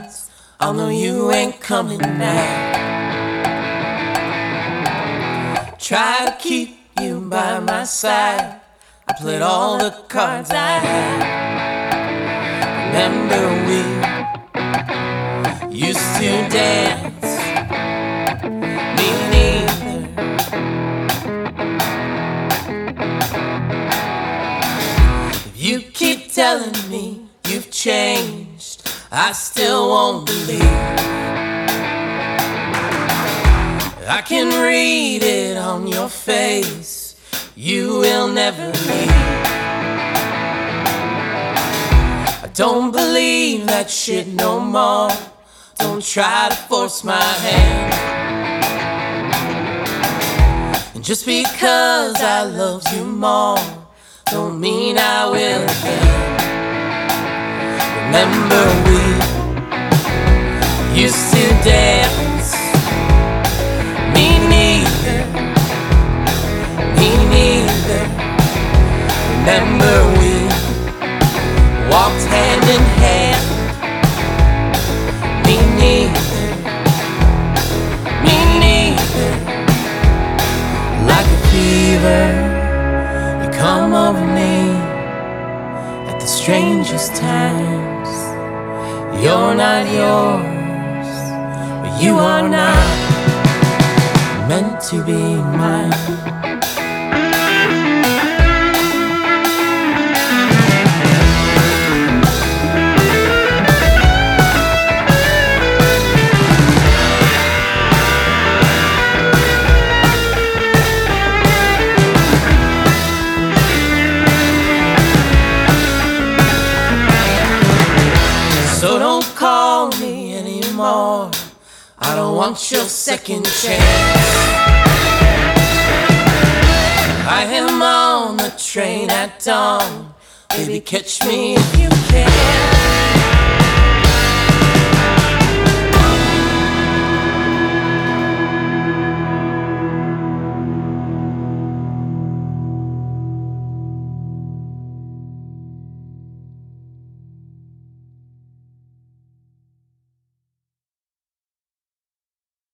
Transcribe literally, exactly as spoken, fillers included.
nights, I'll know you ain't coming back. Try to keep you by my side, I played all the cards I had. Remember we used to dance, me neither. If you keep telling me you've changed, I still won't believe. I can read it on your face, you will never leave. I don't believe that shit no more, don't try to force my hand. And just because I love you more, don't mean I will again. Remember we used to dance, me neither, me neither. Remember we walked hand in hand, me neither, me neither. Like a fever, you come over me at the strangest times. You're not yours, but you are not meant to be mine. So don't call me anymore, I don't want your second chance. I am on the train at dawn, baby catch me if you can.